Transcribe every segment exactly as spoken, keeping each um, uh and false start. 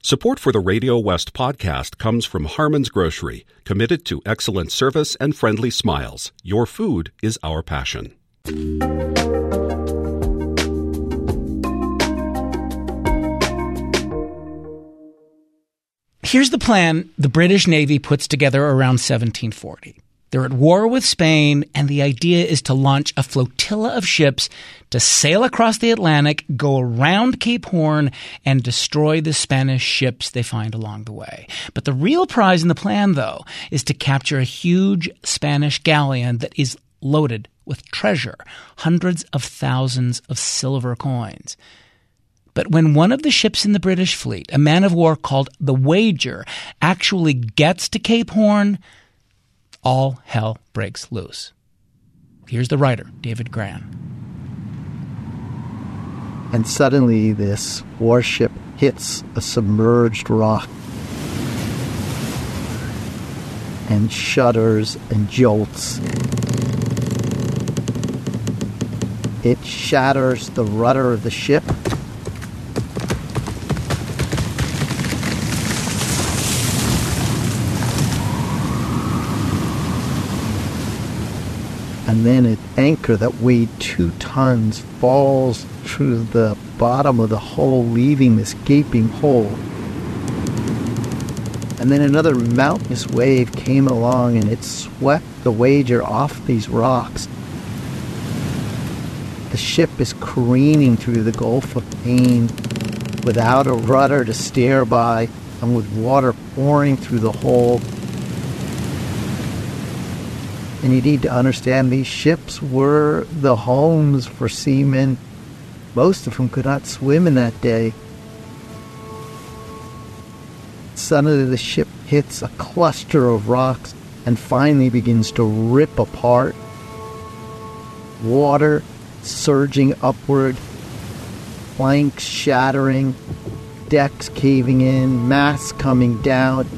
Support for the Radio West podcast comes from Harmon's Grocery, committed to excellent service and friendly smiles. Your food is our passion. Here's the plan the British Navy puts together around seventeen forty. They're at war with Spain, and the idea is to launch a flotilla of ships to sail across the Atlantic, go around Cape Horn, and destroy the Spanish ships they find along the way. But the real prize in the plan, though, is to capture a huge Spanish galleon that is loaded with treasure, hundreds of thousands of silver coins. But when one of the ships in the British fleet, a man of war called the Wager, actually gets to Cape Horn, all hell breaks loose. Here's the writer, David Grann. And suddenly this warship hits a submerged rock and shudders and jolts. It shatters the rudder of the ship. And then an anchor that weighed two tons falls through the bottom of the hull, leaving this gaping hole. And then another mountainous wave came along and it swept the Wager off these rocks. The ship is careening through the Gulf of Maine without a rudder to steer by and with water pouring through the hole. And you need to understand these ships were the homes for seamen, most of whom could not swim in that day. Suddenly the ship hits a cluster of rocks and finally begins to rip apart. Water surging upward, planks shattering, decks caving in, masts coming down.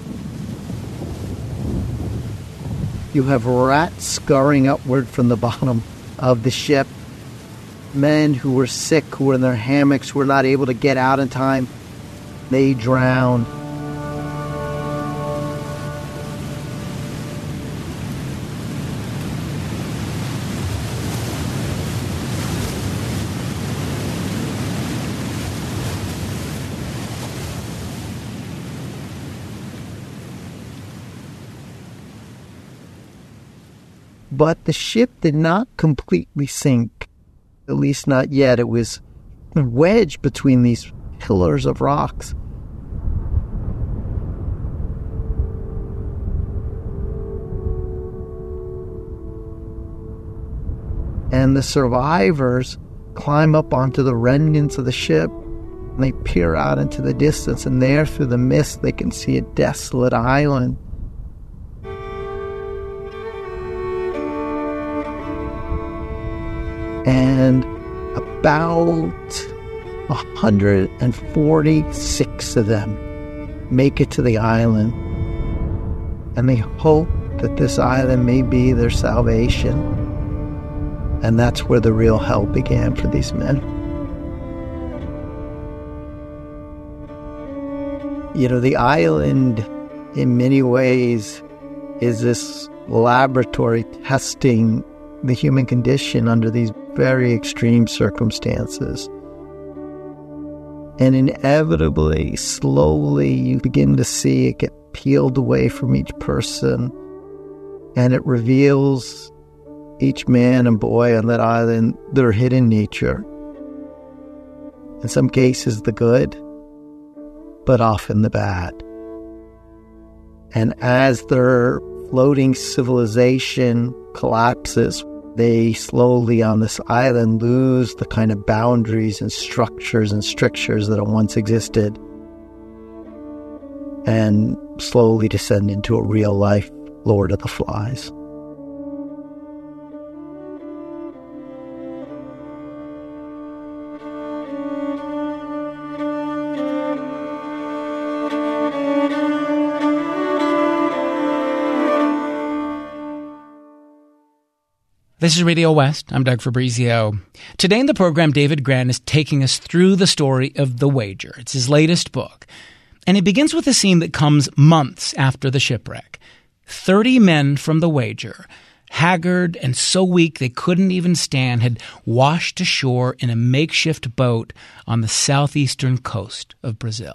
You have rats scurrying upward from the bottom of the ship. Men who were sick, who were in their hammocks, who were not able to get out in time. They drowned. But the ship did not completely sink, at least not yet. It was wedged between these pillars of rocks. And the survivors climb up onto the remnants of the ship, and they peer out into the distance, and there through the mist they can see a desolate island. And about one hundred forty-six of them make it to the island. And they hope that this island may be their salvation. And that's where the real hell began for these men. You know, the island, in many ways, is this laboratory testing the human condition under these very extreme circumstances. And inevitably, slowly, you begin to see it get peeled away from each person, and it reveals each man and boy on that island their hidden nature. In some cases, the good, but often the bad. And as their floating civilization collapses, they slowly on this island lose the kind of boundaries and structures and strictures that once existed, and slowly descend into a real life Lord of the Flies. This is Radio West. I'm Doug Fabrizio. Today in the program, David Grann is taking us through the story of The Wager. It's his latest book. And it begins with a scene that comes months after the shipwreck. Thirty men from the Wager, haggard and so weak they couldn't even stand, had washed ashore in a makeshift boat on the southeastern coast of Brazil.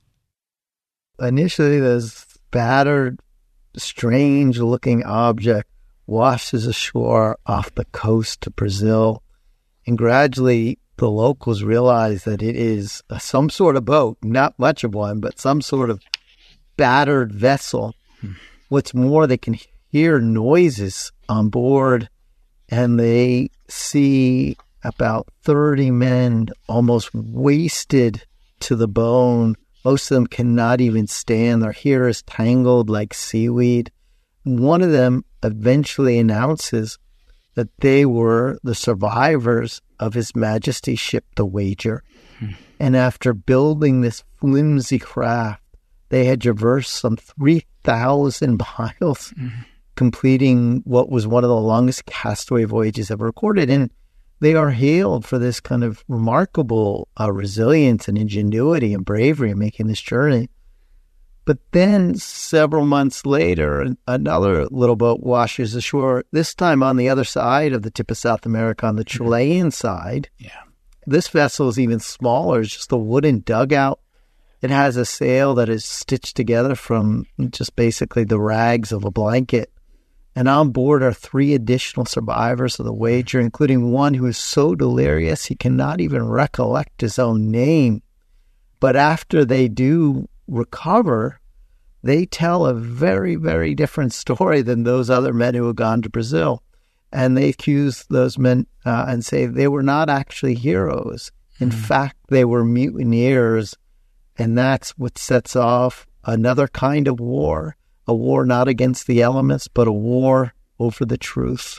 Initially, this battered, strange-looking object washes ashore off the coast of Brazil, and gradually the locals realize that it is some sort of boat, not much of one, but some sort of battered vessel. Hmm. What's more, they can hear noises on board, and they see about thirty men almost wasted to the bone. Most of them cannot even stand. Their hair is tangled like seaweed. One of them eventually announces that they were the survivors of His Majesty's ship, the Wager. Hmm. And after building this flimsy craft, they had traversed some three thousand miles, hmm. completing what was one of the longest castaway voyages ever recorded. And they are hailed for this kind of remarkable uh, resilience and ingenuity and bravery in making this journey. But then several months later, another little boat washes ashore, this time on the other side of the tip of South America, on the Chilean side. Yeah. This vessel is even smaller. It's just a wooden dugout. It has a sail that is stitched together from just basically the rags of a blanket. And on board are three additional survivors of the Wager, including one who is so delirious he cannot even recollect his own name. But after they do recover, they tell a very, very different story than those other men who had gone to Brazil. And they accuse those men uh, and say they were not actually heroes. In mm-hmm. fact, they were mutineers. And that's what sets off another kind of war, a war not against the elements, but a war over the truth.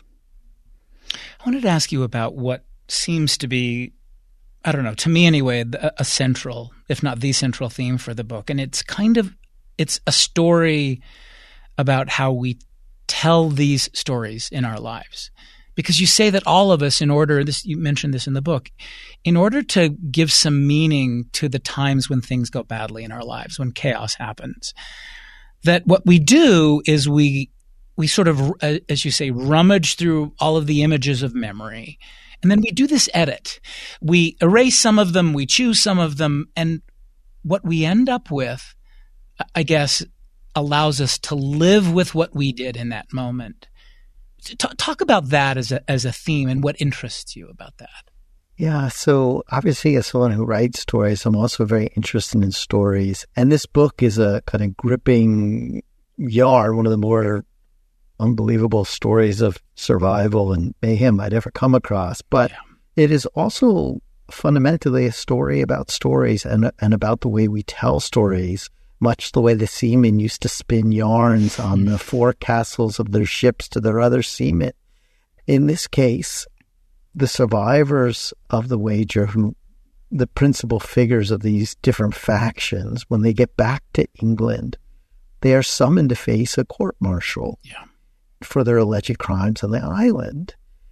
I wanted to ask you about what seems to be, I don't know, to me anyway, a central, if not the central theme for the book. And it's kind of, it's a story about how we tell these stories in our lives. Because you say that all of us, in order, this you mentioned this in the book, in order to give some meaning to the times when things go badly in our lives, when chaos happens, that what we do is we we sort of, as you say, rummage through all of the images of memory. And then we do this edit. We erase some of them, we choose some of them, and what we end up with, I guess, allows us to live with what we did in that moment. Talk, talk about that as a as a theme and what interests you about that. Yeah, so obviously as someone who writes stories, I'm also very interested in stories. And this book is a kind of gripping yarn, one of the more unbelievable stories of survival and mayhem I'd ever come across. But yeah. It is also fundamentally a story about stories and and about the way we tell stories, much the way the seamen used to spin yarns on the forecastles of their ships to their other seamen. In this case, the survivors of the Wager, who the principal figures of these different factions, when they get back to England, they are summoned to face a court-martial yeah. for their alleged crimes on the island.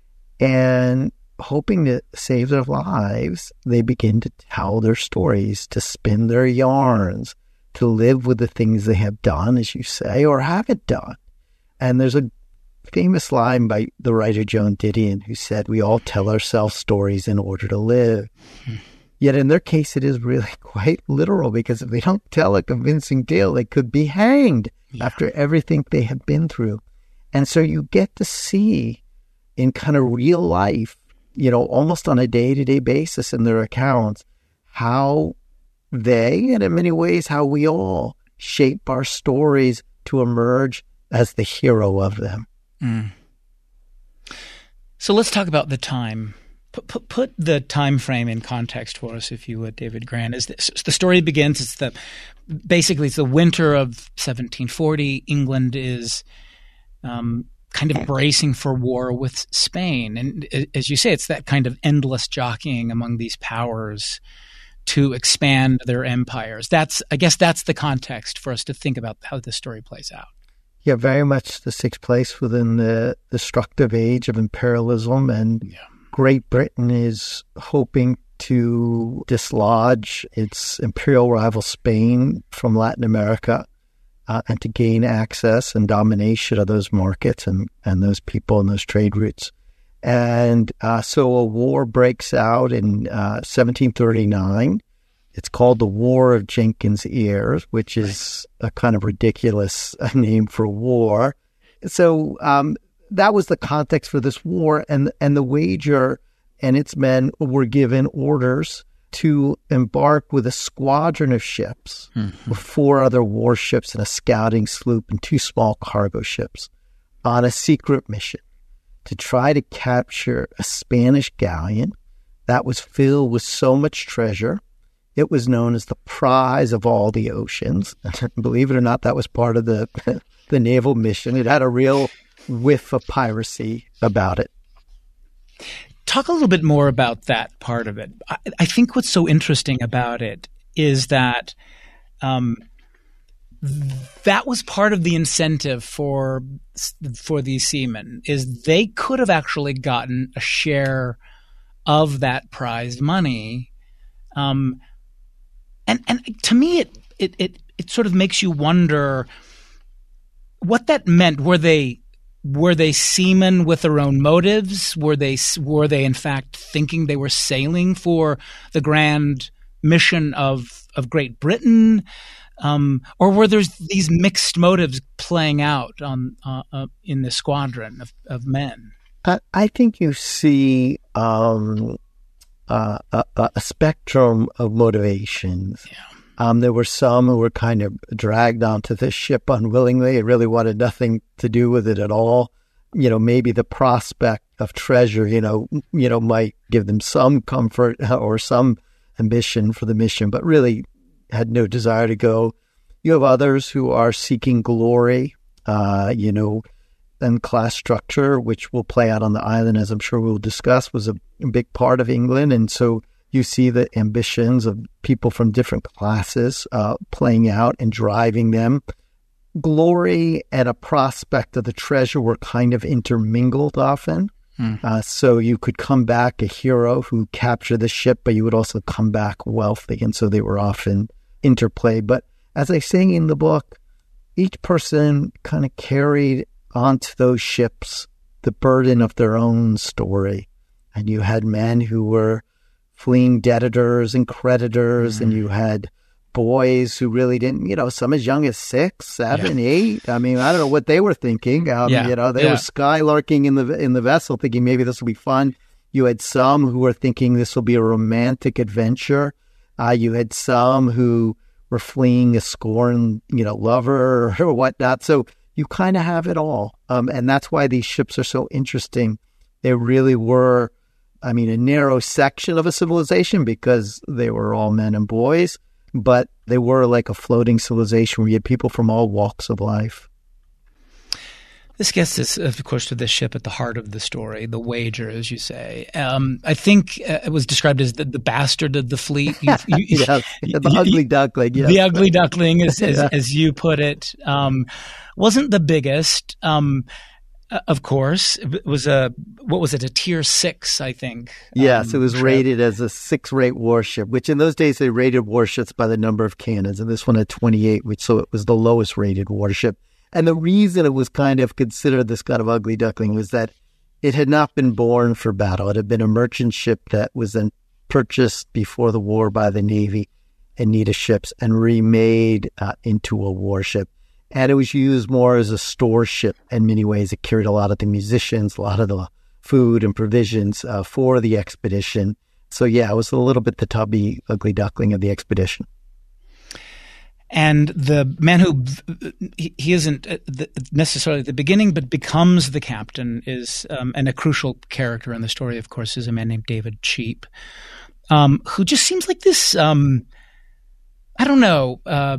And hoping to save their lives, they begin to tell their stories, to spin their yarns, to live with the things they have done, as you say, or haven't done. And there's a famous line by the writer Joan Didion who said, we all tell ourselves stories in order to live. Hmm. Yet in their case, it is really quite literal, because if they don't tell a convincing tale, they could be hanged yeah. after everything they have been through. And so you get to see in kind of real life, you know, almost on a day-to-day basis in their accounts, how they, and in many ways how we all, shape our stories to emerge as the hero of them. Mm. So let's talk about the time. Put, put, put the time frame in context for us, if you would, David Grann. Is this, the story begins, it's the basically it's the winter of seventeen forty. England is um, kind of bracing for war with Spain. And as you say, it's that kind of endless jockeying among these powers to expand their empires. That's, I guess that's the context for us to think about how this story plays out. Yeah, very much this takes place within the destructive age of imperialism, and yeah. Great Britain is hoping to dislodge its imperial rival Spain from Latin America uh, and to gain access and domination of those markets and, and those people and those trade routes. And uh, so a war breaks out in uh, seventeen thirty-nine. It's called the War of Jenkins' Ears, which is a kind of ridiculous name for war. So um, that was the context for this war, and and the Wager and its men were given orders to embark with a squadron of ships, mm-hmm. with four other warships and a scouting sloop and two small cargo ships, on a secret mission to try to capture a Spanish galleon that was filled with so much treasure. It was known as the prize of all the oceans. Believe it or not, that was part of the the naval mission. It had a real whiff of piracy about it. Talk a little bit more about that part of it. I, I think what's so interesting about it is that um, that was part of the incentive for for these seamen, is they could have actually gotten a share of that prize money. Um, And and to me, it, it it it sort of makes you wonder what that meant. Were they were they seamen with their own motives? Were they were they in fact thinking they were sailing for the grand mission of of Great Britain, um, or were there these mixed motives playing out on uh, uh, in the squadron of, of men? I, I think you see Um... Uh, a, a spectrum of motivations. Yeah. Um, there were some who were kind of dragged onto this ship unwillingly. It really wanted nothing to do with it at all. You know, maybe the prospect of treasure, you know, you know, might give them some comfort or some ambition for the mission, but really had no desire to go. You have others who are seeking glory, uh, you know, and class structure, which will play out on the island, as I'm sure we'll discuss, was a big part of England. And so you see the ambitions of people from different classes uh, playing out and driving them. Glory and a prospect of the treasure were kind of intermingled often. Hmm. Uh, so you could come back a hero who captured the ship, but you would also come back wealthy. And so they were often interplayed. But as I say in the book, each person kind of carried onto those ships the burden of their own story. And you had men who were fleeing debtors and creditors, mm. and you had boys who really didn't, you know, some as young as six, seven, yeah. eight. I mean, I don't know what they were thinking. Um, yeah. You know, they yeah. were skylarking in the in the vessel thinking maybe this will be fun. You had some who were thinking this will be a romantic adventure. Uh, you had some who were fleeing a scorned, you know, lover or whatnot. So you kind of have it all. Um, and that's why these ships are so interesting. They really were, I mean, a narrow section of a civilization because they were all men and boys, but they were like a floating civilization where you had people from all walks of life. This gets us, of course, to the ship at the heart of the story, the Wager, as you say. Um, I think uh, it was described as the, the bastard of the fleet. You, you, yes, you, the you, ugly duckling. Yes. The ugly duckling, as, as, yeah. as you put it, um, wasn't the biggest. Um, of course, it was a what was it? A tier six, I think. Yes, um, it was trip. rated as a six-rate warship, which in those days they rated warships by the number of cannons, and this one had twenty-eight, which so it was the lowest-rated warship. And the reason it was kind of considered this kind of ugly duckling was that it had not been born for battle. It had been a merchant ship that was then purchased before the war by the Navy and needed ships and remade uh, into a warship. And it was used more as a store ship in many ways. It carried a lot of the musicians, a lot of the food and provisions uh, for the expedition. So, yeah, it was a little bit the tubby, ugly duckling of the expedition. And the man who he, he isn't necessarily at the beginning, but becomes the captain is, um, and a crucial character in the story, of course, is a man named David Cheap, um, who just seems like this, um, I don't know, uh,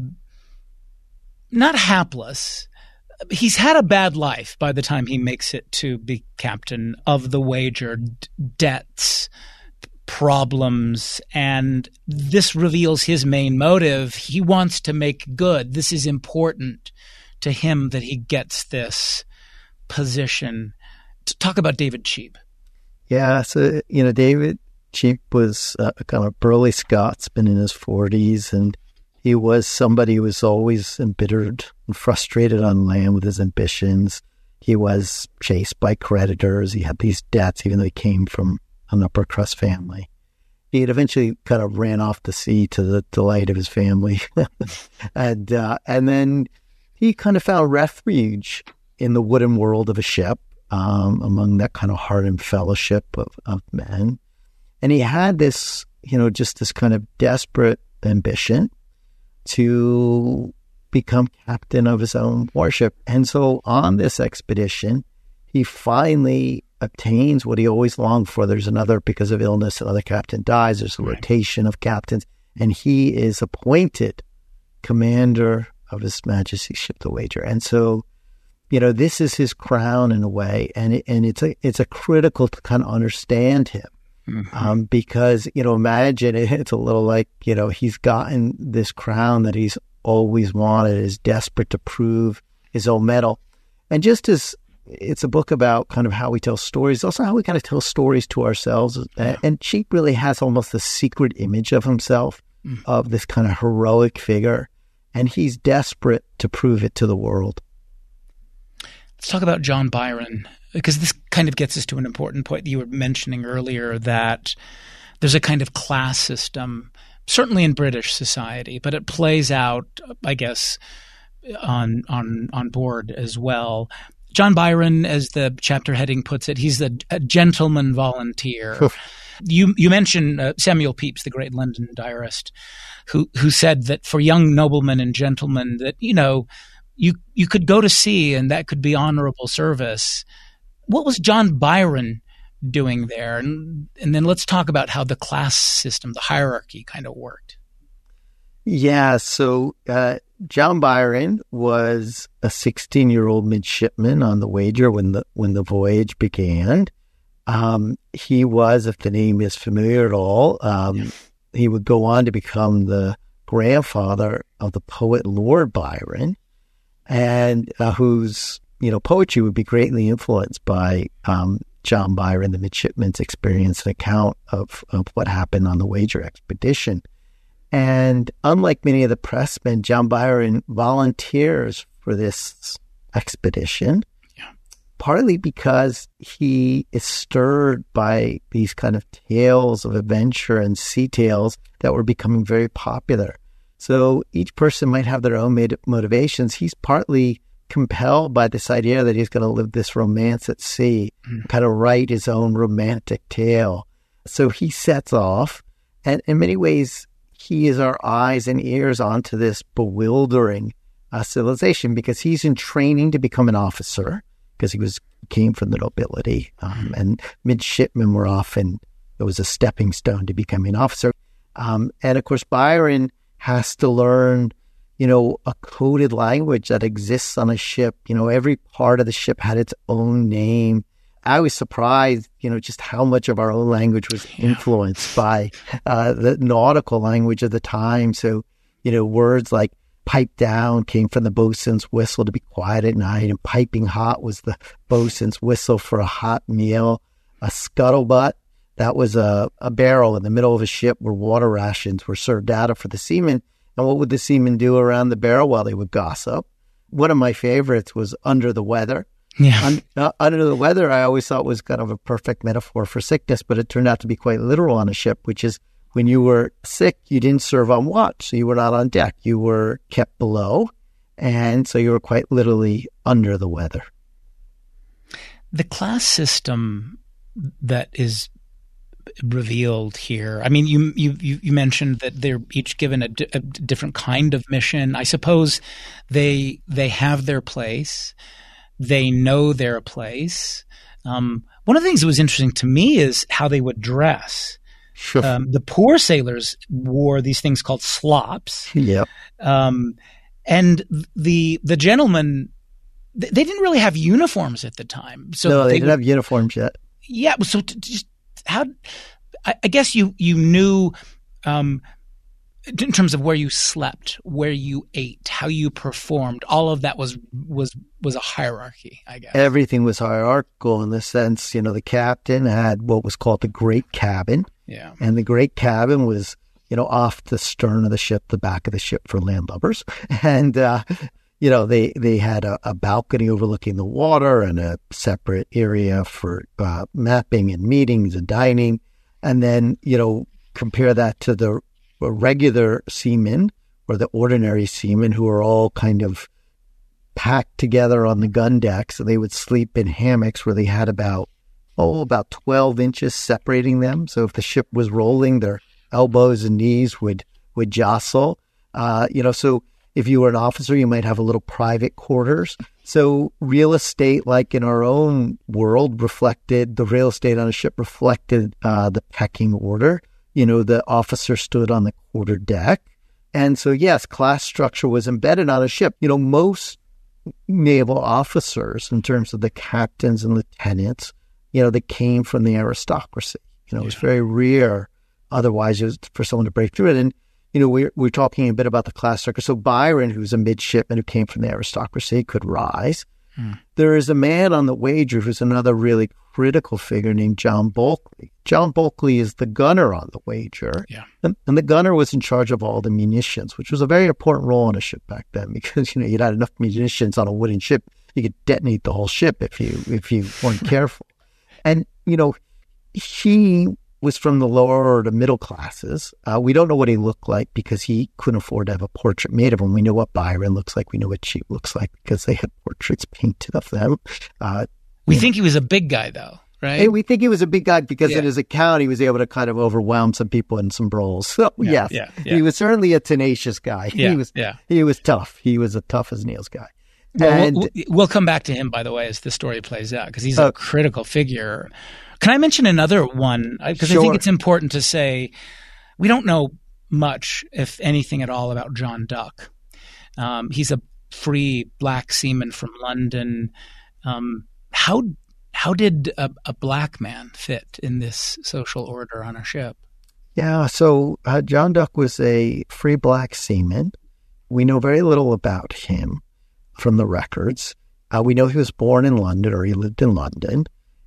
not hapless. He's had a bad life by the time he makes it to be captain of the Wager, d- debts, problems, and this reveals his main motive. He wants to make good. This is important to him that he gets this position. To talk about David Cheap. Yeah, so, you know, David Cheap was a kind of burly Scotsman in his forties, and he was somebody who was always embittered and frustrated on land with his ambitions. He was chased by creditors. He had these debts, even though he came from an upper crust family. He had eventually kind of ran off to sea to the delight of his family. and uh, and then he kind of found refuge in the wooden world of a ship, um, among that kind of hardened fellowship of, of men. And he had this, you know, just this kind of desperate ambition to become captain of his own warship. And so on this expedition, he finally obtains what he always longed for. There's another, because of illness, another captain dies. There's a right. rotation of captains. And he is appointed commander of His Majesty's ship, the Wager. And so, you know, this is his crown in a way. And it, and it's a, it's a critical to kind of understand him. Mm-hmm. Um, because, you know, imagine it, it's a little like, you know, he's gotten this crown that he's always wanted, is desperate to prove his own mettle. And just as it's a book about kind of how we tell stories, also how we kind of tell stories to ourselves. Yeah. And Cheap really has almost a secret image of himself, mm. of this kind of heroic figure. And he's desperate to prove it to the world. Let's talk about John Byron, because this kind of gets us to an important point that you were mentioning earlier, that there's a kind of class system, certainly in British society, but it plays out, I guess, on on on board as well. John Byron, as the chapter heading puts it, he's a, a gentleman volunteer. you you mentioned uh, Samuel Pepys, the great London diarist, who who said that for young noblemen and gentlemen that, you know, you you could go to sea and that could be honorable service. What was John Byron doing there? And, and then let's talk about how the class system, the hierarchy, kind of worked. Yeah, so uh, John Byron was a sixteen-year-old midshipman on the Wager when the when the voyage began. Um, he was, if the name is familiar at all, um, yeah. he would go on to become the grandfather of the poet Lord Byron, and uh, whose you know poetry would be greatly influenced by um, John Byron, the midshipman's experience and account of, of what happened on the Wager expedition. And unlike many of the pressmen, John Byron volunteers for this expedition, yeah. partly because he is stirred by these kind of tales of adventure and sea tales that were becoming very popular. So each person might have their own motivations. He's partly compelled by this idea that he's going to live this romance at sea, mm. kind of write his own romantic tale. So he sets off, and in many ways, he is our eyes and ears onto this bewildering uh, civilization, because he's in training to become an officer, because he was came from the nobility, um, and midshipmen were often, it was a stepping stone to becoming an officer. Um, and of course, Byron has to learn, you know, a coded language that exists on a ship. You know, every part of the ship had its own name. I was surprised, you know, just how much of our own language was influenced yeah. by uh, the nautical language of the time. So, you know, words like pipe down came from the boatswain's whistle to be quiet at night, and piping hot was the boatswain's whistle for a hot meal. A scuttlebutt, that was a, a barrel in the middle of a ship where water rations were served out for the seamen. And what would the seamen do around the barrel? Well, they would gossip. One of my favorites was under the weather. Yeah. Un, uh, under the weather, I always thought was kind of a perfect metaphor for sickness, but it turned out to be quite literal on a ship, which is when you were sick, you didn't serve on watch, so you were not on deck. You were kept below, and so you were quite literally under the weather. The class system that is revealed here, I mean, you you you mentioned that they're each given a, d- a different kind of mission. I suppose they they have their place. They know their place. Um, one of the things that was interesting to me is how they would dress. Sure. Um, the poor sailors wore these things called slops. Yeah. Um, and the the gentlemen, they, they didn't really have uniforms at the time. So no, they, they didn't would, have uniforms yet. Yeah. So to, just how? I, I guess you you knew. Um, in terms of where you slept, where you ate, how you performed, all of that was was was a hierarchy, I guess. Everything was hierarchical in the sense, you know, the captain had what was called the great cabin, Yeah. And the great cabin was, you know, off the stern of the ship, the back of the ship for landlubbers. And, uh, you know, they, they had a, a balcony overlooking the water and a separate area for uh, mapping and meetings and dining. And then, you know, compare that to the regular seamen or the ordinary seamen who are all kind of packed together on the gun deck. So they would sleep in hammocks where they had about, oh, about twelve inches separating them. So if the ship was rolling, their elbows and knees would, would jostle. Uh, you know, so if you were an officer, you might have a little private quarters. So real estate, like in our own world, reflected, the real estate on a ship reflected uh, the pecking order. You know, the officer stood on the quarter deck. And so, yes, class structure was embedded on a ship. You know, most naval officers, in terms of the captains and lieutenants, you know, they came from the aristocracy. You know, yeah. It was very rare otherwise it was for someone to break through it. And, you know, we're, we're talking a bit about the class structure. So Byron, who's a midshipman who came from the aristocracy, could rise. Hmm. There is a man on the Wager who's another really critical figure named John Bulkley. John Bulkley is the gunner on the Wager. Yeah. And, and the gunner was in charge of all the munitions, which was a very important role on a ship back then because, you know, you'd had enough munitions on a wooden ship. You could detonate the whole ship if you if you weren't careful. And, you know, he was from the lower or the middle classes. Uh, we don't know what he looked like because he couldn't afford to have a portrait made of him. We know what Byron looks like. We know what Cheap looks like because they had portraits painted of them. Uh, we think know. he was a big guy, though, right? And we think he was a big guy because yeah. in his account, he was able to kind of overwhelm some people in some brawls. So, yeah, yes, yeah, yeah. he was certainly a tenacious guy. Yeah, he was yeah. He was tough. He was a tough as nails guy. Well, and we'll, we'll come back to him, by the way, as the story plays out because he's a uh, critical figure. Can I mention another one? Because sure. I think it's important to say we don't know much, if anything at all, about John Duck. Um, he's a free black seaman from London. Um, how how did a, a black man fit in this social order on a ship? Yeah, so uh, John Duck was a free black seaman. We know very little about him from the records. Uh, we know he was born in London or he lived in London.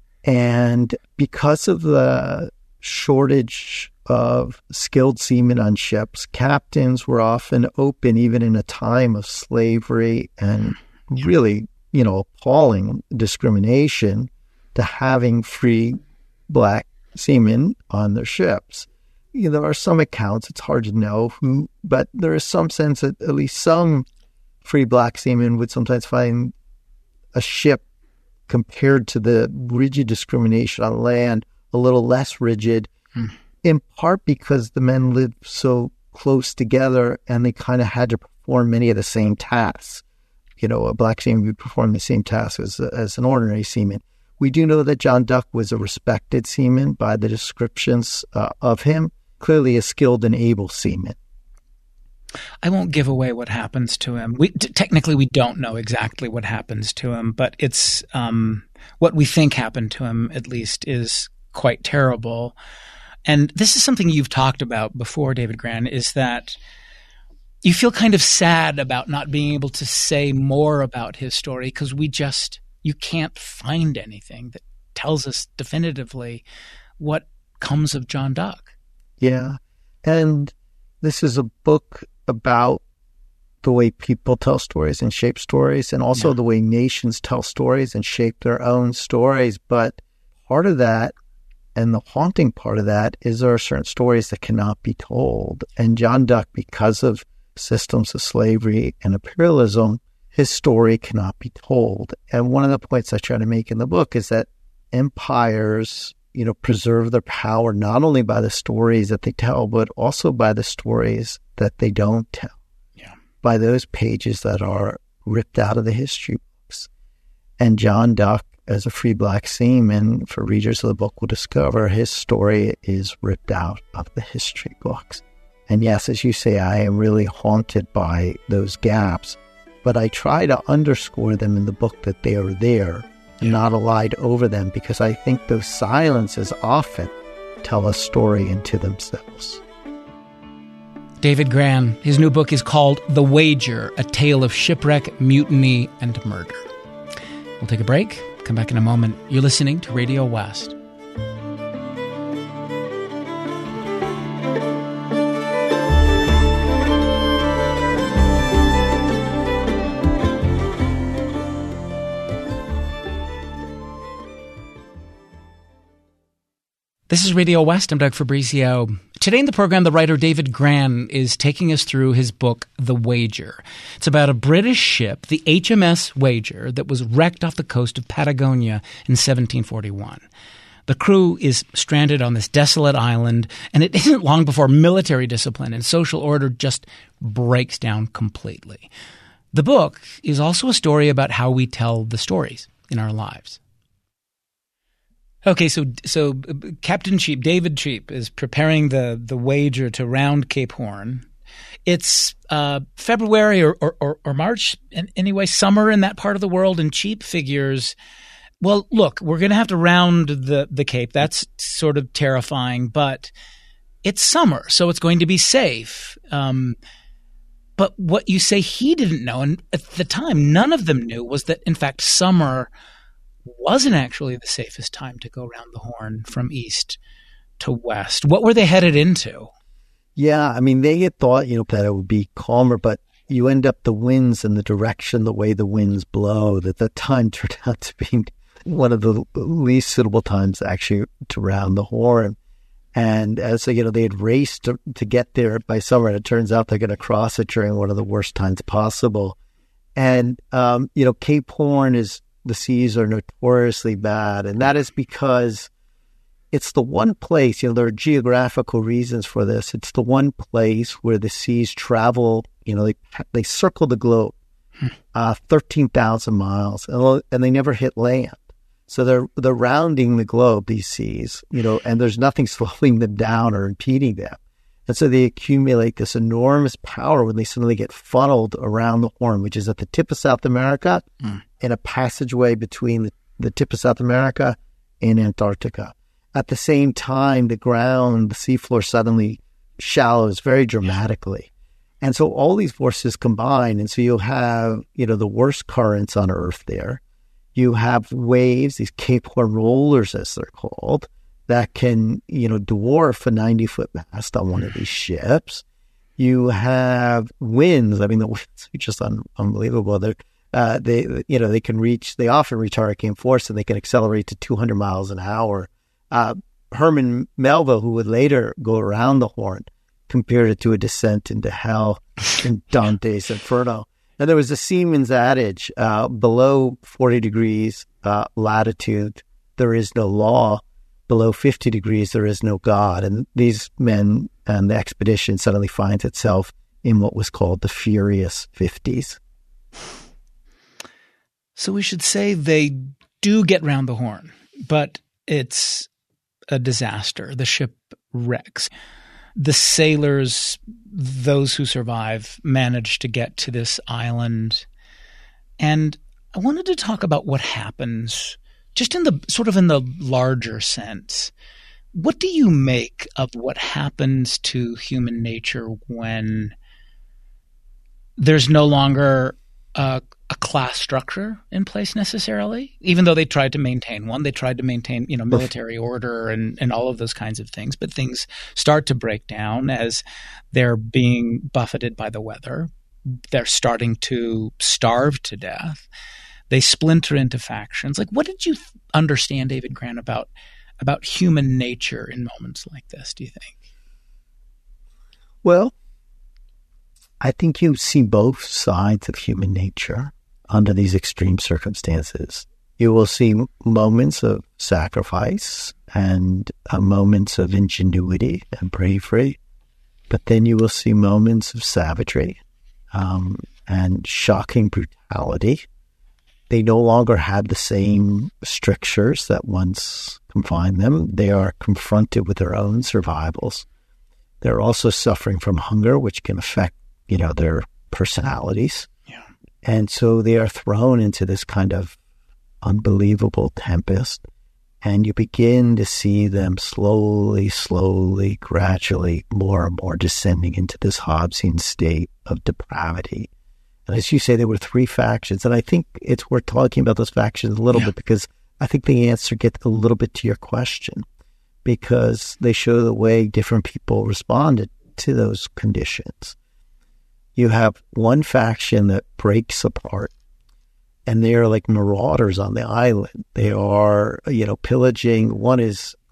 And because of the shortage of skilled seamen on ships, captains were often open, even in a time of slavery and really, you know, appalling discrimination, to having free black seamen on their ships. You know, there are some accounts, it's hard to know who, but there is some sense that at least some free black seamen would sometimes find a ship compared to the rigid discrimination on land, a little less rigid, hmm. in part because the men lived so close together and they kind of had to perform many of the same tasks. You know, a black seaman would perform the same tasks as, as an ordinary seaman. We do know that John Duck was a respected seaman by the descriptions uh, of him, clearly a skilled and able seaman. I won't give away what happens to him. We t- technically we don't know exactly what happens to him, but it's um, what we think happened to him, at least, is quite terrible. And this is something you've talked about before, David Grann, is that you feel kind of sad about not being able to say more about his story because we just you can't find anything that tells us definitively what comes of John Duck. Yeah, and this is a book about the way people tell stories and shape stories, and also yeah. the way nations tell stories and shape their own stories. But part of that, and the haunting part of that, is there are certain stories that cannot be told. And John Duck, because of systems of slavery and imperialism, his story cannot be told. And one of the points I try to make in the book is that empires, you know, preserve their power not only by the stories that they tell, but also by the stories that they don't tell. Yeah. By those pages that are ripped out of the history books. And John Duck, as a free black seaman, for readers of the book will discover, his story is ripped out of the history books. And yes, as you say, I am really haunted by those gaps, but I try to underscore them in the book that they are there. Yeah. Not allied over them, because I think those silences often tell a story into themselves. David Grann, his new book is called The Wager, A Tale of Shipwreck, Mutiny, and Murder. We'll take a break, come back in a moment. You're listening to Radio West. This is Radio West. I'm Doug Fabrizio. Today in the program, the writer David Grann is taking us through his book, The Wager. It's about a British ship, the H M S Wager, that was wrecked off the coast of Patagonia in seventeen forty-one. The crew is stranded on this desolate island, and it isn't long before military discipline and social order just breaks down completely. The book is also a story about how we tell the stories in our lives. Okay, so so Captain Cheap, David Cheap, is preparing the, the wager to round Cape Horn. It's uh, February or, or, or March, anyway, summer in that part of the world, and Cheap figures, well, look, we're going to have to round the, the Cape. That's sort of terrifying, but it's summer, so it's going to be safe. Um, but what you say he didn't know, and at the time none of them knew, was that, in fact, summer wasn't actually the safest time to go around the Horn from east to west. What were they headed into? Yeah, I mean, they had thought, you know, that it would be calmer, but you end up the winds and the direction, the way the winds blow, that the time turned out to be one of the least suitable times actually to round the Horn. And as you know, they had raced to, to get there by summer, and it turns out they're going to cross it during one of the worst times possible. And, um, you know, Cape Horn is, the seas are notoriously bad, and that is because it's the one place, you know, there are geographical reasons for this. It's the one place where the seas travel, you know, they they circle the globe, uh, thirteen thousand miles, and, and they never hit land. So they're they're rounding the globe, these seas, you know, and there's nothing slowing them down or impeding them. And so they accumulate this enormous power when they suddenly get funneled around the Horn, which is at the tip of South America, mm. in a passageway between the, the tip of South America and Antarctica. At the same time, the ground, the seafloor suddenly shallows very dramatically. And so all these forces combine, and so you'll have, you know, the worst currents on Earth there. You have waves, these Cape Horn rollers, as they're called, that can, you know, dwarf a ninety-foot mast on one of these ships. You have winds. I mean, the winds are just un- unbelievable. They're, uh, they, you know, they can reach, they often reach hurricane force, and they can accelerate to two hundred miles an hour. Uh, Herman Melville, who would later go around the Horn, compared it to a descent into hell in Dante's Inferno. And there was a seaman's adage, uh, below forty degrees uh, latitude, there is no law. Below fifty degrees, there is no God. And these men and the expedition suddenly finds itself in what was called the Furious Fifties. So we should say they do get round the Horn, but it's a disaster. The ship wrecks. The sailors, those who survive, manage to get to this island. And I wanted to talk about what happens just in the sort of in the larger sense. What do you make of what happens to human nature when there's no longer a, a class structure in place necessarily? Even though they tried to maintain one, they tried to maintain, you know, military order and, and all of those kinds of things. But things start to break down as they're being buffeted by the weather. They're starting to starve to death. They splinter into factions. Like, what did you understand, David Grann, about about human nature in moments like this, do you think? Well, I think you see both sides of human nature under these extreme circumstances. You will see moments of sacrifice and uh, moments of ingenuity and bravery, but then you will see moments of savagery um, and shocking brutality. They no longer have the same strictures that once confined them. They are confronted with their own survivals. They're also suffering from hunger, which can affect, you know, their personalities. Yeah. And so they are thrown into this kind of unbelievable tempest. And you begin to see them slowly, slowly, gradually, more and more descending into this Hobbesian state of depravity. And as you say, there were three factions. And I think it's worth talking about those factions a little yeah. bit, because I think the answer gets a little bit to your question, because they show the way different people responded to those conditions. You have one faction that breaks apart, and they are like marauders on the island. They are, you know, pillaging. One is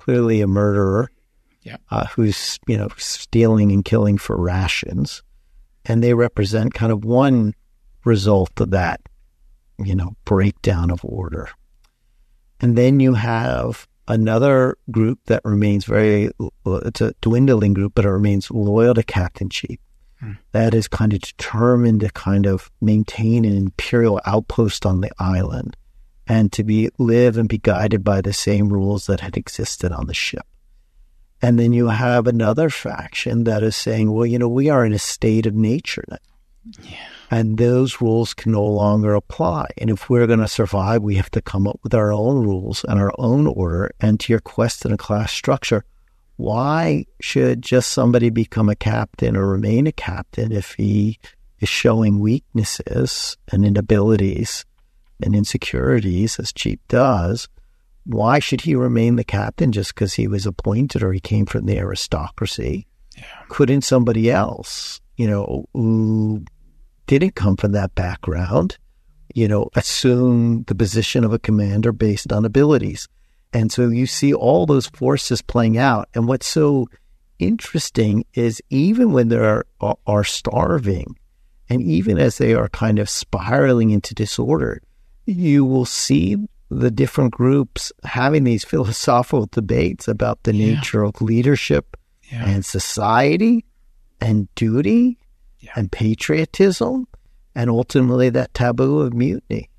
clearly a murderer yeah. uh, who's, you know, stealing and killing for rations. And they represent kind of one result of that, you know, breakdown of order. And then you have another group that remains very, it's a dwindling group, but it remains loyal to Captain Cheap. Hmm. That is kind of determined to kind of maintain an imperial outpost on the island and to be live and be guided by the same rules that had existed on the ship. And then you have another faction that is saying, well, you know, we are in a state of nature now. Yeah. And those rules can no longer apply. And if we're going to survive, we have to come up with our own rules and our own order. And to your question of class structure, why should just somebody become a captain or remain a captain if he is showing weaknesses and inabilities and insecurities, as Cheap does? Why should he remain the captain just because he was appointed or he came from the aristocracy? Yeah. Couldn't somebody else, you know, who didn't come from that background, you know, assume the position of a commander based on abilities? And so you see all those forces playing out. And what's so interesting is even when they are, are starving, and even as they are kind of spiraling into disorder, you will see the different groups having these philosophical debates about the yeah. nature of leadership yeah. and society and duty yeah. and patriotism and ultimately that taboo of mutiny.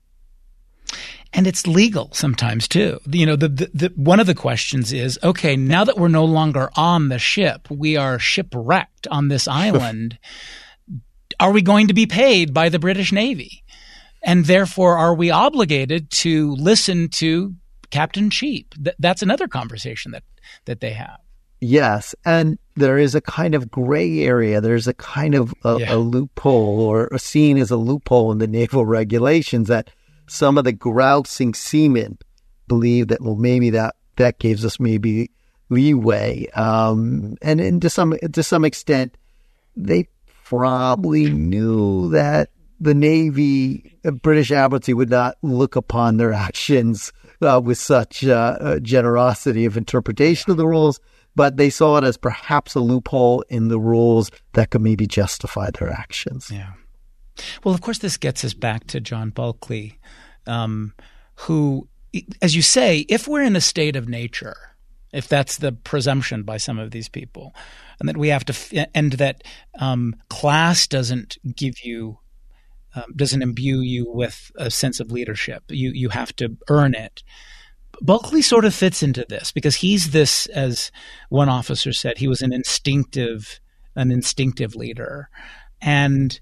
And it's legal sometimes too. You know, the, the, the one of the questions is, okay, now that we're no longer on the ship, we are shipwrecked on this island. Are we going to be paid by the British Navy? And therefore, are we obligated to listen to Captain Cheap? Th- that's another conversation that, that they have. Yes. And there is a kind of gray area. There's a kind of a, yeah. a loophole or a seen as a loophole in the naval regulations that some of the grousing seamen believe that, well, maybe that, that gives us maybe leeway. Um, and, and to some, to some extent, they probably knew that the Navy, uh, British Admiralty would not look upon their actions uh, with such uh, uh, generosity of interpretation of the rules, but they saw it as perhaps a loophole in the rules that could maybe justify their actions. Yeah. Well, of course, this gets us back to John Bulkley, um, who, as you say, if we're in a state of nature, if that's the presumption by some of these people, and that we have to, and that um, class doesn't give you, um, doesn't imbue you with a sense of leadership. You you have to earn it. Bulkley sort of fits into this because he's this, as one officer said, he was an instinctive, an instinctive leader, and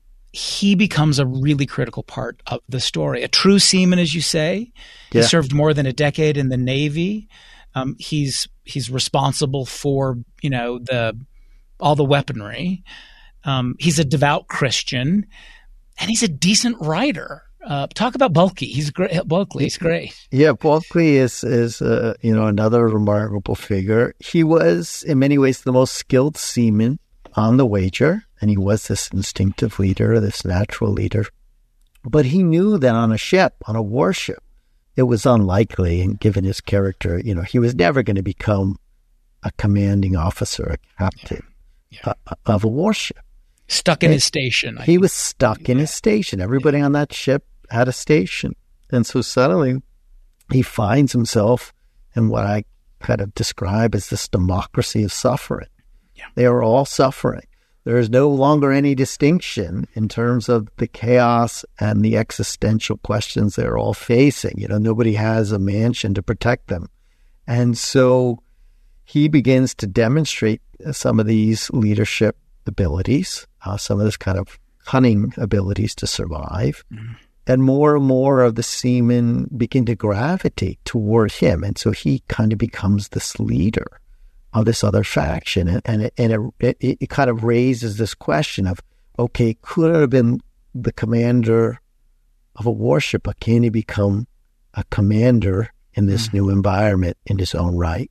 he becomes a really critical part of the story. A true seaman, as you say. Yeah. He served more than a decade in the Navy. Um, he's he's responsible for, you know, the all the weaponry. Um, he's a devout Christian, and he's a decent writer. Uh, talk about Bulkley. He's great. Bulkley. He's great. Yeah, Bulkley is is uh, you know another remarkable figure. He was in many ways the most skilled seaman on the wager, and he was this instinctive leader, this natural leader. But he knew that on a ship, on a warship, it was unlikely, and given his character, you know, he was never going to become a commanding officer, a captain yeah. Yeah. Uh, of a warship. Stuck in and his station. I he think. was stuck in yeah. his station. Everybody yeah. on that ship had a station. And so suddenly he finds himself in what I kind of describe as this democracy of suffering. Yeah. They are all suffering. There is no longer any distinction in terms of the chaos and the existential questions they're all facing. You know, nobody has a mansion to protect them. And so he begins to demonstrate some of these leadership abilities, uh, some of this kind of cunning abilities to survive. Mm-hmm. And more and more of the seamen begin to gravitate toward him. And so he kind of becomes this leader of this other faction. And, and, it, and it, it, it kind of raises this question of, okay, could it have been the commander of a warship, but can he become a commander in this mm-hmm. new environment in his own right?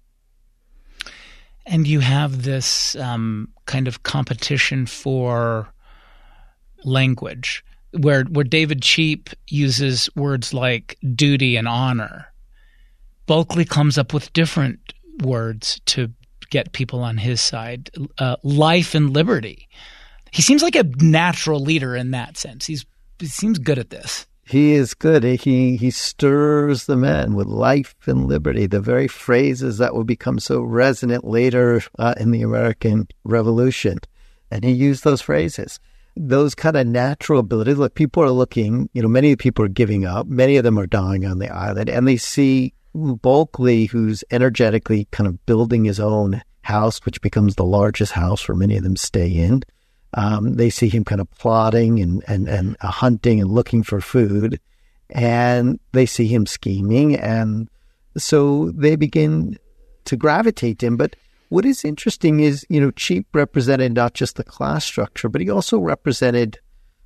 And you have this um, kind of competition for language where where David Cheap uses words like duty and honor. Bulkley comes up with different words to get people on his side. Uh, life and liberty. He seems like a natural leader in that sense. He's he seems good at this. He is good. He he stirs the men with life and liberty, the very phrases that would become so resonant later uh, in the American Revolution. And he used those phrases, those kind of natural abilities. Look, people are looking, you know, many people are giving up. Many of them are dying on the island. And they see Bulkley, who's energetically kind of building his own house, which becomes the largest house where many of them stay in. Um, they see him kind of plotting and, and, and uh, hunting and looking for food, and they see him scheming. And so they begin to gravitate to him. But what is interesting is, you know, Cheap represented not just the class structure, but he also represented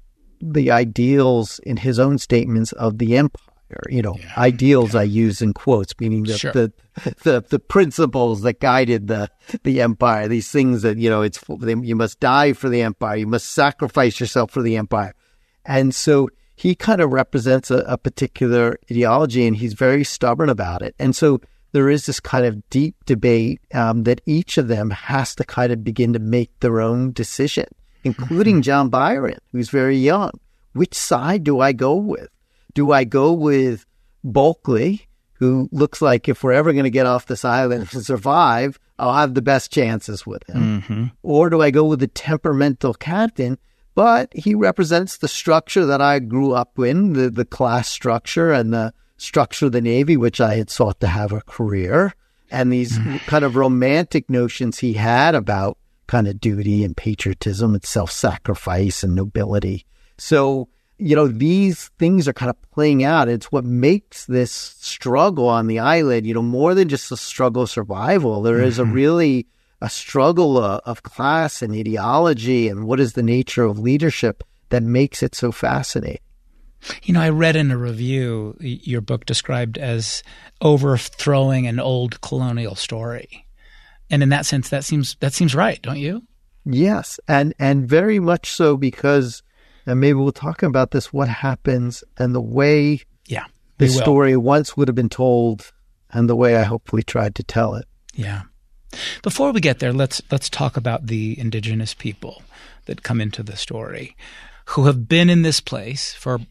the ideals in his own statements of the empire. You know, yeah, ideals yeah. I use in quotes, meaning the, sure. the the the principles that guided the the empire. These things that, you know, it's you must die for the empire, you must sacrifice yourself for the empire, and so he kind of represents a, a particular ideology, and he's very stubborn about it. And so there is this kind of deep debate um, that each of them has to kind of begin to make their own decision, including John Byron, who's very young. Which side do I go with? Do I go with Bulkley, who looks like if we're ever going to get off this island and survive, I'll have the best chances with him? Mm-hmm. Or do I go with the temperamental captain, but he represents the structure that I grew up in, the, the class structure and the structure of the Navy, which I had sought to have a career, and these mm-hmm. kind of romantic notions he had about kind of duty and patriotism and self-sacrifice and nobility. So, you know, these things are kind of playing out. It's what makes this struggle on the island, you know, more than just a struggle of survival. There mm-hmm. is a really a struggle of, of class and ideology and what is the nature of leadership that makes it so fascinating. You know, I read in a review your book described as overthrowing an old colonial story. And in that sense, that seems that seems right, don't you? Yes, and and very much so, because, and maybe we'll talk about this, what happens and the way yeah, the story once would have been told and the way I hopefully tried to tell it. Yeah. Before we get there, let's let's talk about the indigenous people that come into the story, who have been in this place for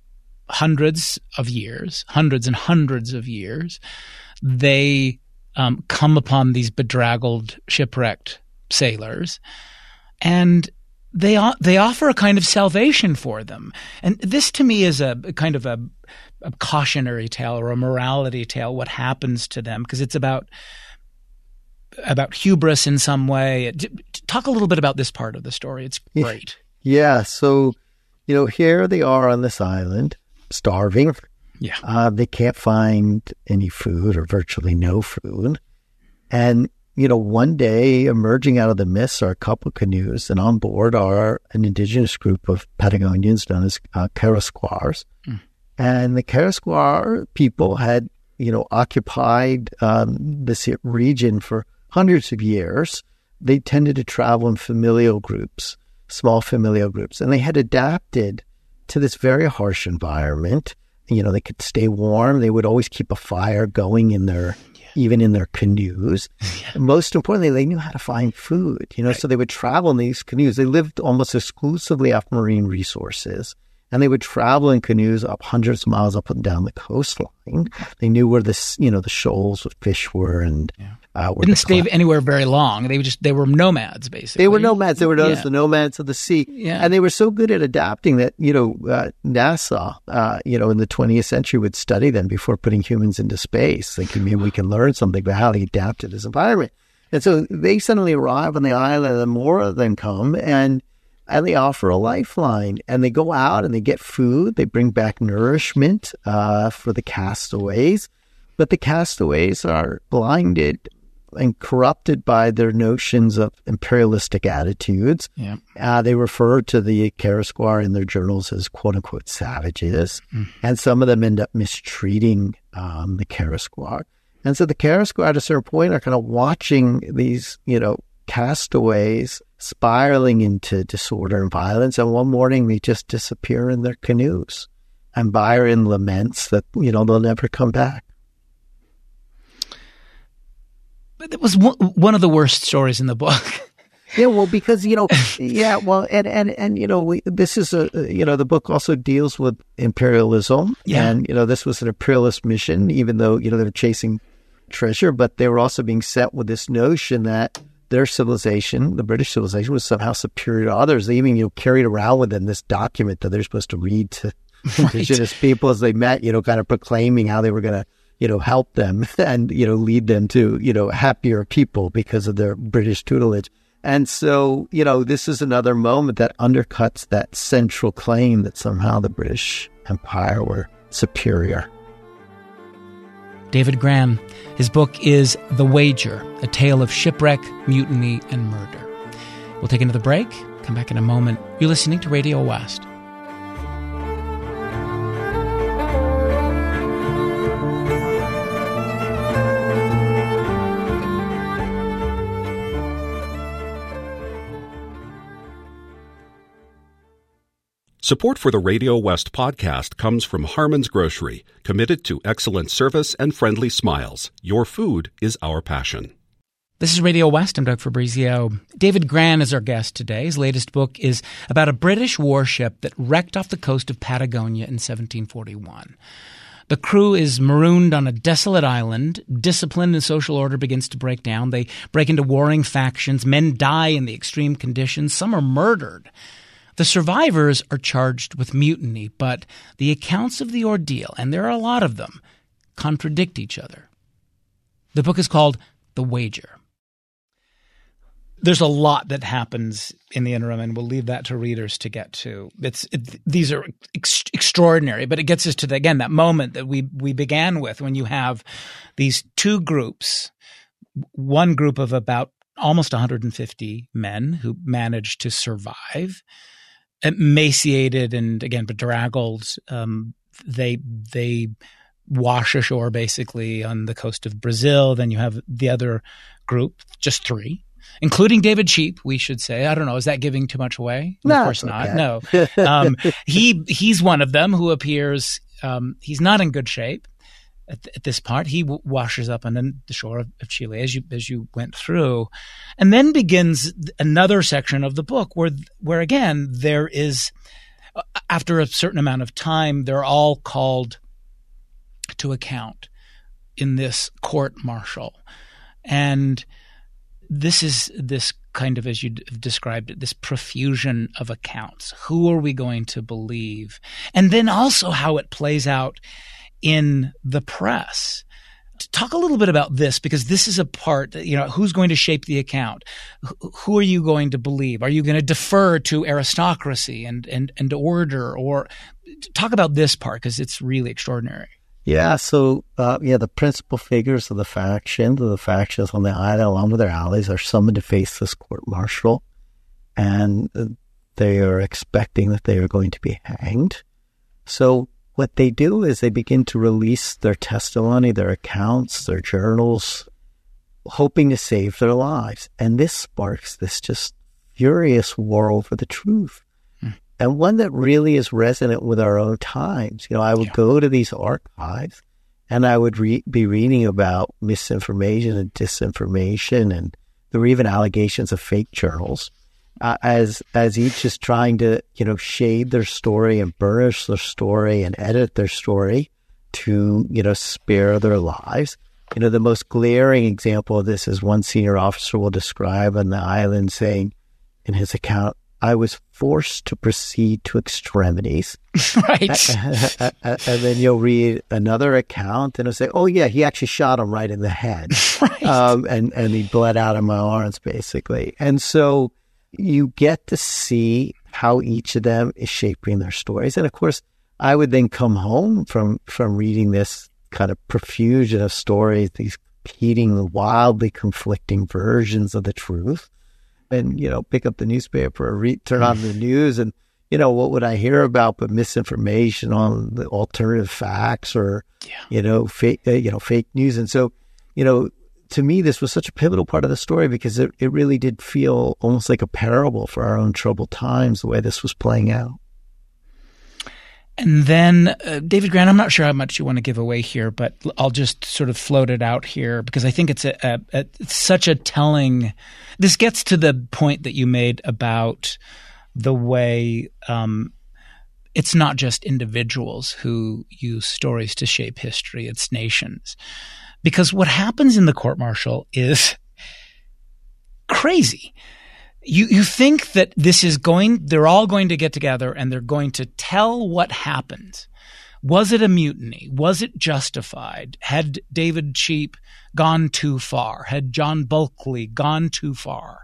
hundreds of years, hundreds and hundreds of years. They um, come upon these bedraggled, shipwrecked sailors, and they they offer a kind of salvation for them. And this, to me, is a kind of a, a cautionary tale or a morality tale, what happens to them, because it's about about hubris in some way. Talk a little bit about this part of the story. It's great. Yeah. So, you know, here they are on this island, starving. Yeah. Uh, they can't find any food or virtually no food. And, you know, one day emerging out of the mist are a couple canoes, and on board are an indigenous group of Patagonians known as uh, Carasquars. Mm. And the Carasquar people had, you know, occupied um, this region for hundreds of years. They tended to travel in familial groups, small familial groups, and they had adapted to this very harsh environment. You know, they could stay warm. They would always keep a fire going in their, yeah. even in their canoes. Yeah. And most importantly, they knew how to find food, you know, right. So they would travel in these canoes. They lived almost exclusively off marine resources, and they would travel in canoes up hundreds of miles up and down the coastline. They knew where the, you know, the shoals of fish were, and yeah. uh, where didn't the stay cl- anywhere very long. They were just they were nomads, basically. They were nomads. They were known yeah. as the nomads of the sea, yeah. and they were so good at adapting that, you know, uh, NASA, uh, you know, in the twentieth century would study them before putting humans into space, thinking maybe we can learn something about how they adapt to this environment. And so they suddenly arrive on the island, and more of them come, and and they offer a lifeline, and they go out and they get food. They bring back nourishment uh, for the castaways, but the castaways are blinded and corrupted by their notions of imperialistic attitudes. Yeah. Uh, they refer to the Carasquar in their journals as quote unquote savages, mm. and some of them end up mistreating um, the Carasquar. And so the Carasquar at a certain point are kind of watching these, you know, castaways spiraling into disorder and violence, and one morning they just disappear in their canoes. And Byron laments that, you know, they'll never come back. It was one of the worst stories in the book. Yeah, well, because, you know, yeah, well, and, and, and you know, we, this is a, you know, the book also deals with imperialism. Yeah. And, you know, this was an imperialist mission, even though, you know, they were chasing treasure, but they were also being set with this notion that their civilization, the British civilization, was somehow superior to others. They even, you know, carried around with them this document that they're supposed to read to right. indigenous people as they met, you know, kind of proclaiming how they were going to, you know, help them and, you know, lead them to, you know, happier people because of their British tutelage. And so, you know, this is another moment that undercuts that central claim that somehow the British Empire were superior. David Grann. His book is The Wager, a tale of shipwreck, mutiny, and murder. We'll take another break, come back in a moment. You're listening to Radio West. Support for the Radio West podcast comes from Harmon's Grocery, committed to excellent service and friendly smiles. Your food is our passion. This is Radio West. I'm Doug Fabrizio. David Grann is our guest today. His latest book is about a British warship that wrecked off the coast of Patagonia in seventeen forty-one. The crew is marooned on a desolate island. Discipline and social order begins to break down. They break into warring factions. Men die in the extreme conditions. Some are murdered. The survivors are charged with mutiny, but the accounts of the ordeal, and there are a lot of them, contradict each other. The book is called The Wager. There's a lot that happens in the interim, and we'll leave that to readers to get to. It's it, these are ex- extraordinary, but it gets us to, the, again, that moment that we we began with when you have these two groups, one group of about almost one hundred fifty men who managed to survive, emaciated and, again, bedraggled. Um, they they wash ashore basically on the coast of Brazil. Then you have the other group, just three, including David Cheap, we should say. I don't know. Is that giving too much away? No, of course not. Okay. No. Um, he he's one of them who appears um, – he's not in good shape at, at this part. He w- washes up on the shore of, of Chile as you as you went through. And then begins another section of the book where, where again, there is – after a certain amount of time, they're all called to account in this court-martial. And this is this kind of, as you d- described it, this profusion of accounts. Who are we going to believe? And then also how it plays out in the press. Talk a little bit about this, because this is a part, you know, who's going to shape the account? H- who are you going to believe? Are you going to defer to aristocracy and, and, and order? Or talk about this part, because it's really extraordinary. Yeah, so, uh, yeah, the principal figures of the factions, of the factions on the island, along with their allies, are summoned to face this court-martial, and they are expecting that they are going to be hanged. So what they do is they begin to release their testimony, their accounts, their journals, hoping to save their lives. And this sparks this just furious war over the truth. And one that really is resonant with our own times. You know, I would yeah. go to these archives and I would re- be reading about misinformation and disinformation, and there were even allegations of fake journals, uh, as as each is trying to, you know, shade their story and burnish their story and edit their story to, you know, spare their lives. You know, the most glaring example of this is one senior officer will describe on the island saying in his account, "I was forced to proceed to extremities." Right. And then you'll read another account and it'll say, "Oh, yeah, he actually shot him right in the head." Right. Um, and, and he bled out of my arms, basically. And so you get to see how each of them is shaping their stories. And, of course, I would then come home from, from reading this kind of profusion of stories, these competing, wildly conflicting versions of the truth. And, you know, pick up the newspaper or re- turn on the news and, you know, what would I hear about but misinformation on the alternative facts or, yeah. you know, fake, uh, you know, fake news. And so, you know, to me, this was such a pivotal part of the story because it, it really did feel almost like a parable for our own troubled times, the way this was playing out. And then, uh, David Grann, I'm not sure how much you want to give away here, but I'll just sort of float it out here because I think it's a, a, a it's such a telling – this gets to the point that you made about the way um, it's not just individuals who use stories to shape history, it's nations. Because what happens in the court-martial is crazy. You you think that this is going – they're all going to get together and they're going to tell what happened. Was it a mutiny? Was it justified? Had David Cheap gone too far? Had John Bulkley gone too far?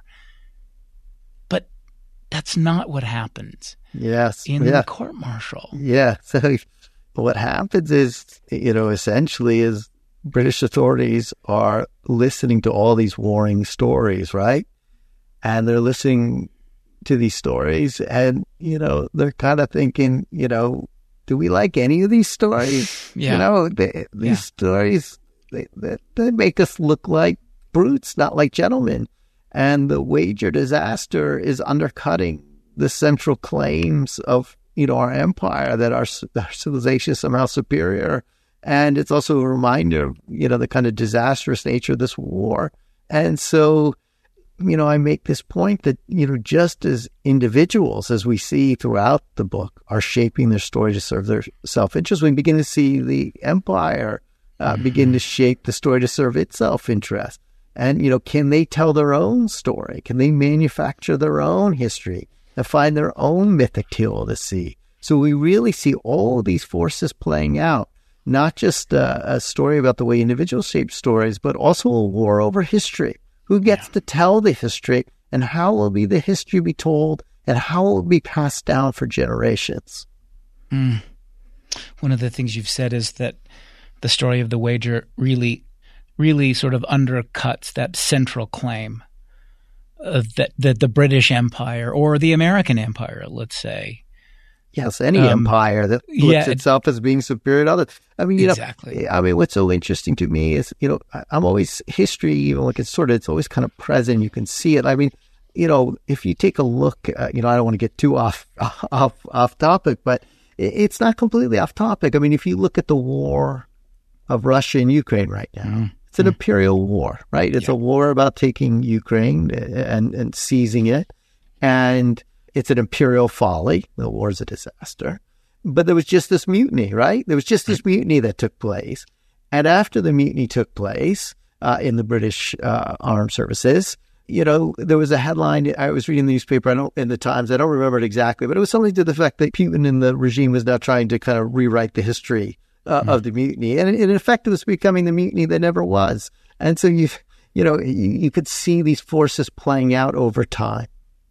But that's not what happens yes, in yeah. the court-martial. Yeah. So what happens is, you know, essentially is British authorities are listening to all these warring stories, right? And they're listening to these stories and, you know, they're kind of thinking, you know, do we like any of these stories? Yeah. You know, they, these Yeah. stories, they, they, they make us look like brutes, not like gentlemen. And the Wager disaster is undercutting the central claims of, you know, our empire, that our, our civilization is somehow superior. And it's also a reminder of, you know, the kind of disastrous nature of this war. And so, you know, I make this point that, you know, just as individuals, as we see throughout the book, are shaping their story to serve their self-interest, we begin to see the empire uh, mm-hmm. begin to shape the story to serve its self-interest. And, you know, can they tell their own story? Can they manufacture their own history and find their own mythic tale to see? So we really see all of these forces playing out, not just uh, a story about the way individuals shape stories, but also a war over history. Who gets yeah. to tell the history, and how will be the history be told, and how will it be passed down for generations? Mm. One of the things you've said is that the story of the Wager really, really sort of undercuts that central claim of that, that the British Empire or the American Empire, let's say. Yes, any um, empire that looks yeah, itself as being superior to others. I mean, you exactly. know, I mean, what's so interesting to me is, you know, I, I'm always history, even like it's sort of, it's always kind of present. You can see it. I mean, you know, if you take a look, uh, you know, I don't want to get too off, off, off topic, but it, it's not completely off topic. I mean, if you look at the war of Russia and Ukraine right now, mm. it's an mm. imperial war, right? It's yeah. a war about taking Ukraine and, and seizing it. And it's an imperial folly. The war is a disaster. But there was just this mutiny, right? There was just this mutiny that took place. And after the mutiny took place uh, in the British uh, armed services, you know, there was a headline. I was reading the newspaper, I don't, in the Times, I don't remember it exactly, but it was something to the effect that Putin and the regime was now trying to kind of rewrite the history uh, mm-hmm. of the mutiny. And in effect, it was becoming the mutiny that never was. And so, you you know, you, you could see these forces playing out over time.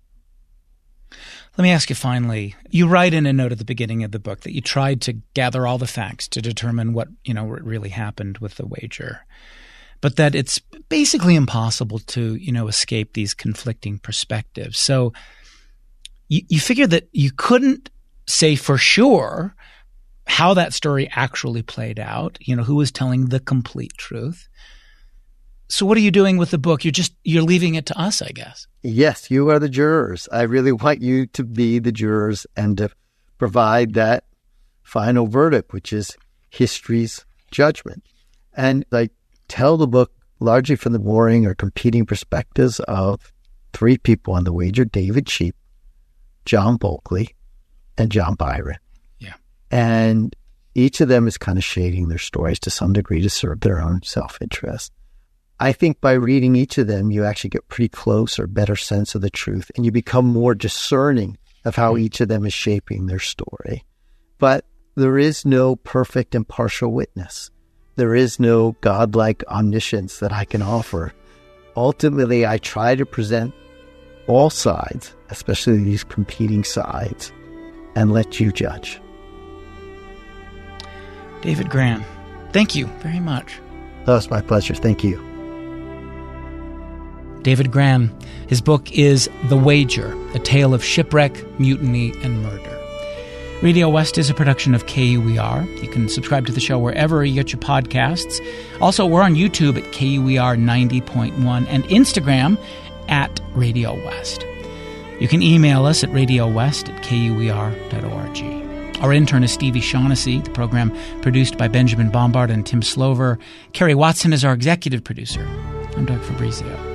Let me ask you finally, you write in a note at the beginning of the book that you tried to gather all the facts to determine what, you know, really happened with the Wager, but that it's basically impossible to, you know, escape these conflicting perspectives. So you, you figured that you couldn't say for sure how that story actually played out, you know, who was telling the complete truth. So what are you doing with the book? You're just, you're leaving it to us, I guess. Yes, you are the jurors. I really want you to be the jurors and to provide that final verdict, which is history's judgment. And I tell the book largely from the warring or competing perspectives of three people on the Wager: David Cheap, John Bulkley, and John Byron. Yeah. And each of them is kind of shading their stories to some degree to serve their own self-interest. I think by reading each of them, you actually get pretty close or better sense of the truth, and you become more discerning of how each of them is shaping their story. But there is no perfect impartial witness. There is no godlike omniscience that I can offer. Ultimately, I try to present all sides, especially these competing sides, and let you judge. David Grann, thank you very much. That was my pleasure. Thank you. David Grann. His book is The Wager, a tale of shipwreck, mutiny, and murder. Radio West is a production of K U E R. You can subscribe to the show wherever you get your podcasts. Also, we're on YouTube at K U E R ninety point one and Instagram at Radio West. You can email us at radiowest at K U E R dot org. Our intern is Stevie Shaughnessy. The program produced by Benjamin Bombard and Tim Slover. Kerry Watson is our executive producer. I'm Doug Fabrizio.